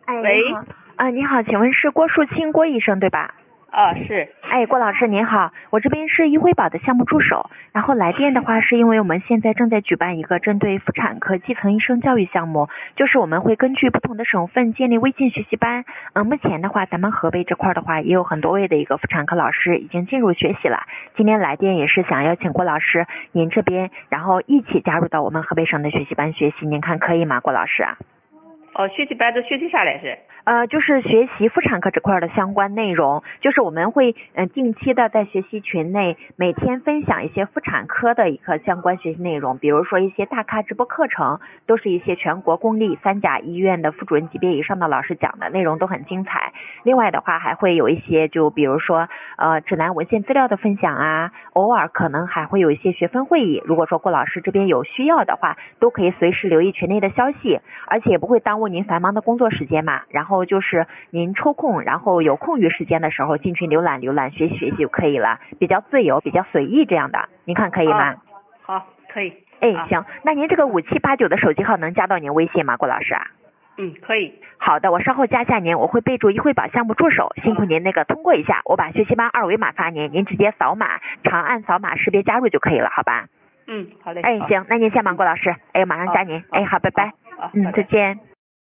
哎， 喂你好，你好，请问是郭树清郭医生对吧？ 是。 哎，郭老师您好，我这边是医惠宝的项目助手，然后来电的话是因为我们现在正在举办一个针对妇产科基层医生教育项目，就是我们会根据不同的省份建立微信学习班。目前的话咱们河北这块的话也有很多位的一个妇产科老师已经进入学习了。今天来电也是想邀请郭老师您这边，然后一起加入到我们河北省的学习班学习，您看可以吗，郭老师啊？ 学习班都学习啥来是？ 就是学习妇产科这块的相关内容，就是我们会定期的在学习群内每天分享一些妇产科的一个相关学习内容，比如说一些大咖直播课程，都是一些全国公立3甲医院的副主任级别以上的老师讲的内容都很精彩。另外的话还会有一些就比如说指南文献资料的分享啊，偶尔可能还会有一些学分会议，如果说郭老师这边有需要的话，都可以随时留意群内的消息，而且也不会耽误您繁忙的工作时间嘛。然后就是您抽空，然后有空余时间的时候进群浏览学习就可以了，比较自由比较随意这样的，您看可以吗？ 好，可以。 行，那您这个5789的手机号能加到您微信吗，郭老师啊？ 可以。 好的，我稍后加一下您，我会备注医惠宝项目助手，辛苦您那个通过一下，我把学习班2维码发您，您直接扫码，长按扫码识别加入就可以了，好吧？ 好嘞。 行，那您先忙，郭老师，马上加您。好，拜拜。 拜拜。 再见。